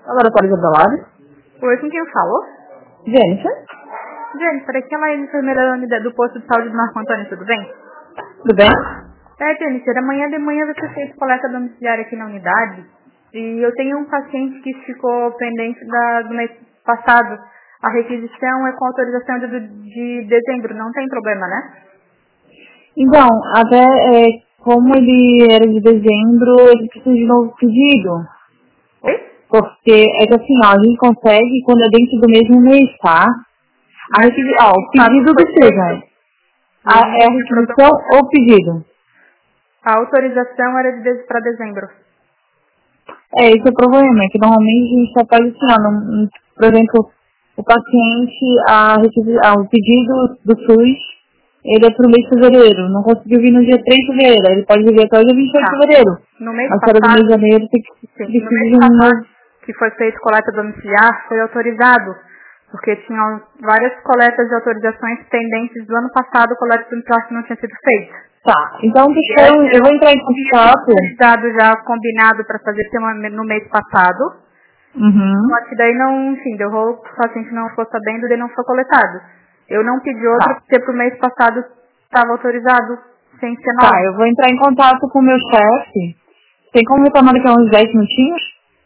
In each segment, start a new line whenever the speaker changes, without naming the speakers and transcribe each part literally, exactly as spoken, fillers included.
Laboratório de Adelaide.
Oi, com quem eu falo?
Jennifer.
Jennifer, aqui é a Maria, enfermeira da unidade do posto de saúde do Marco Antônio, tudo bem?
Tudo bem?
É, Jennifer, amanhã de manhã você fez coleta domiciliar aqui na unidade e eu tenho um paciente que ficou pendente da, do mês passado. A requisição é com autorização de, de dezembro, não tem problema, né?
Então, até é, como ele era de dezembro, ele precisa de novo pedido.
Oi?
Porque é que assim, ó, a gente consegue quando é dentro do mesmo mês, tá? A requisi... ah, o pedido precisa. A, é a requisição ou pedido?
A autorização era de para dezembro.
É, esse é o problema, é que normalmente a gente só faz assim, ó, não- por exemplo, o paciente, a, requisi- ah, o pedido do SUS, ele é pro mês de fevereiro, não conseguiu vir no dia três de fevereiro, ele pode vir até o dia vinte e oito de
Tá.
fevereiro.
No mês
Mas para do mês
passado,
de janeiro tem que
sim, no
precisa
mês
de um
passado
novo.
que foi feito coleta domiciliar, foi autorizado, porque tinham várias coletas de autorizações pendentes do ano passado, coleta domiciliar que não tinha sido feita.
Tá, então deixa
E
eu, eu vou entrar em contato.
autorizado já combinado para fazer semana- no mês passado,
Uhum.
só que daí não, enfim, deu rolo, o paciente não ficou sabendo, daí não foi coletado. Eu não pedi outro
Tá.
porque pro mês passado estava autorizado, sem ser
Tá,
nove.
eu vou entrar em contato com o meu chefe. Tem como retornar daqui a uns dez minutinhos?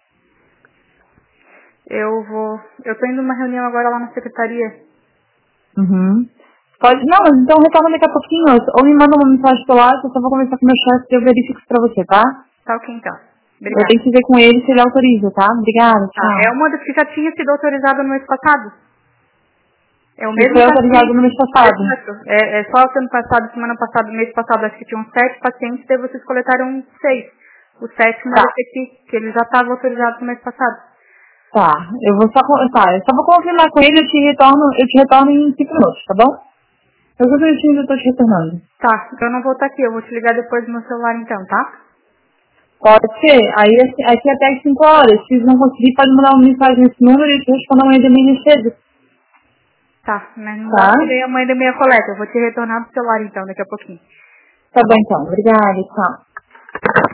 Eu vou, eu tô indo numa reunião agora lá na secretaria.
Uhum. Pode, não, mas então retorna daqui a pouquinho. Ou me manda uma mensagem pelo WhatsApp, eu só vou conversar com o meu chefe e eu verifico isso pra você, tá?
Tá ok então.
Eu
Obrigada.
tenho que ver com ele se ele autoriza, tá? Obrigada,
Tá,
tchau.
é uma das que já tinha sido autorizada no mês passado. É o
E
mesmo
foi autorizado
paciente.
no mês passado.
Exato. É, é só que ano passado, semana passada, mês passado, acho que tinham sete pacientes, daí vocês coletaram seis. O sétimo
Tá,
era esse aqui, que ele já estava autorizado no mês passado.
tá. Eu vou só, con- tá, eu só vou confirmar com ele e eu te retorno, eu te retorno em cinco minutos, tá bom? Eu vou ver eu tô te retornando.
Tá, eu não vou estar aqui, eu vou te ligar depois no meu celular então, tá?
Pode ser. Aí assim, aqui até às cinco horas. Se não conseguir, pode mandar uma mensagem nesse número e eu te respondo amanhã de manhã cedo.
Tá, mas não dá
Tá?
pra ir amanhã da minha coleta, eu vou te retornar pro celular então, daqui a pouquinho.
Tá
Tá
bom
bom?
então. Obrigada, tchau.